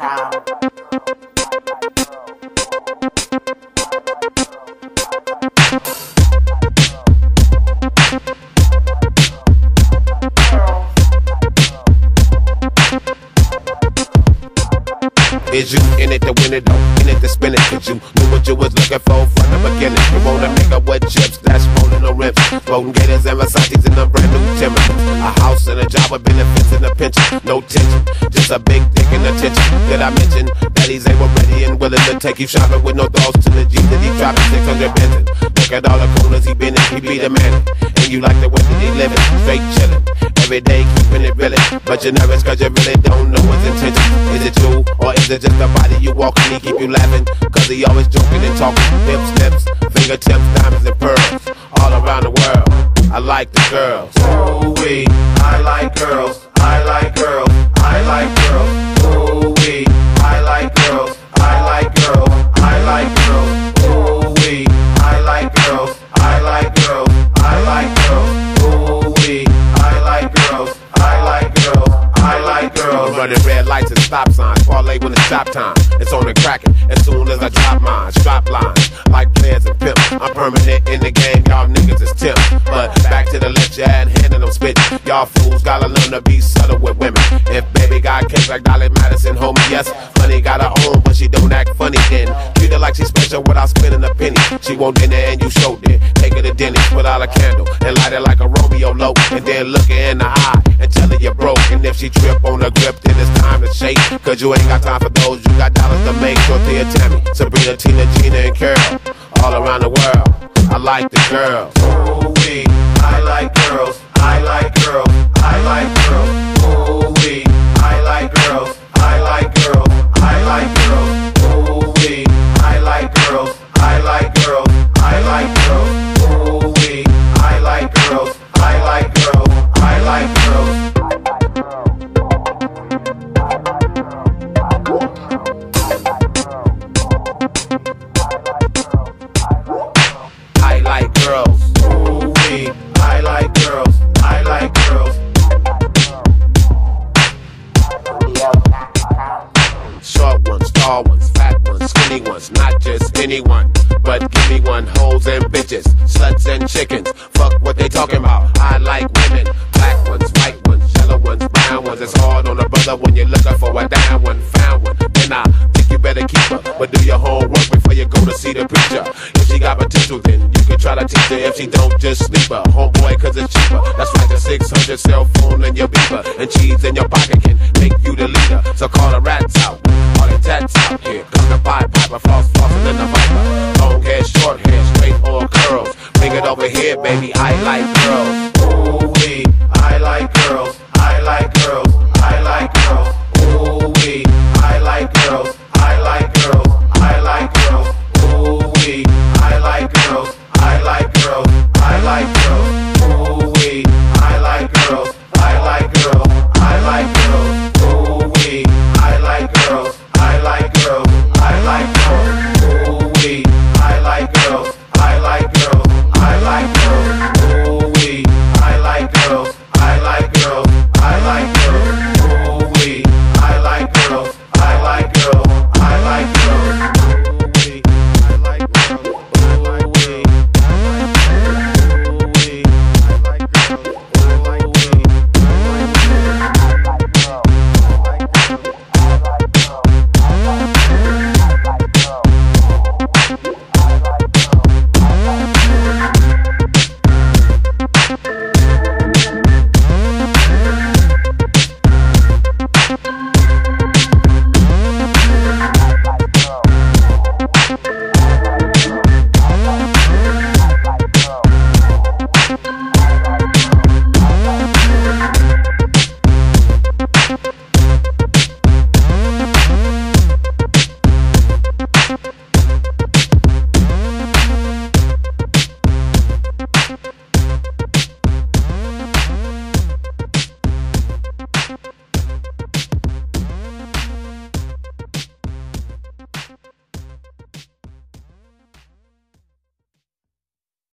Is you in it to win it though? In it to spin it? Cause you knew what you was looking for from the beginning. You want a nigga with chips that's rolling on rims, floating gators and Versace's in a brand new Timber. A house and a job with benefits and a pension. No tension, just a big dick and attention. Did I mention that he's able, ready and willing to take you shopping with no thoughts to the G that he dropping 600 Benton. Look at all the corners he been in, he be the man. And you like the way that he living, straight chillin'. Every day keeping it realin', but you're nervous cause you really don't know his intention. Is it you or is it just the body you walking? He keep you laughing cause he always joking and talking. Hips, lips, fingertips, diamonds and pearls, all around the world. I like the girls. Ooh-wee, I like girls. I like girls. I like girls. Ooh-wee, I like girls. I like girls. I like girls. Ooh-wee, I like girls. I like girls. I like girls. Ooh-wee, I like girls. I like girls. I like girls. Running red lights and stop signs. Parlay when it's stop time. It's on and cracking as soon as I drop mine. Strap lines like players and pimps. I'm permanent in the game. Y'all niggas is Tim. But back to the left, you had hand and I'm spitting. Y'all fools gotta learn to be subtle with women. If baby got cake like Dolly Madison, homie, yes. Money got her own, but she don't act funny then. Treat her like she's special without spending a penny. She want dinner and you showed it. Take her to Denny's, put out a candle and light it like a Romeo low. And then look her in the eye and tell her you're broke. And if she trip on the grip, then it's time to shake. Cause you ain't got time for those, you got dollars to make. Dorothea, Tammy, Sabrina, Tina, Gina, and Carol. All around the world, I like the girls. Ooh-wee, I like girls. I like girls. I like girls. Ooh-wee, I like girls. I like girls. I like girls. Ooh-wee, I like girls. I like girls. I like girls. Ooh-wee, I like girls. I like girls. I like girls. I like girls. Ooh-wee, I like girls. I like girls. Short ones, tall ones, fat ones, skinny ones, not just anyone, but give me one. Hoes and bitches, sluts and chickens, fuck what they talking about. I like women, black ones, white ones, yellow ones, brown ones. It's hard on a brother when you're looking for a down one, found one. Then I think you better keep her, but do your homework before you go to see the preacher. If she got potential, then you can try to teach her. If she don't, just sleep her, homeboy, cause it's cheaper. That's like a 600 cell phone and your beeper, and cheese in your pocket can make you the leader. So call the rats out, all the tats out here. Come to Pied Piper, floss, flossing in the viper. Long hair, short hair, straight or curls. Bring it over here, baby, I like girls. Ooh-wee, I like girls. I like girls. I like girls. Ooh-wee, I like girls.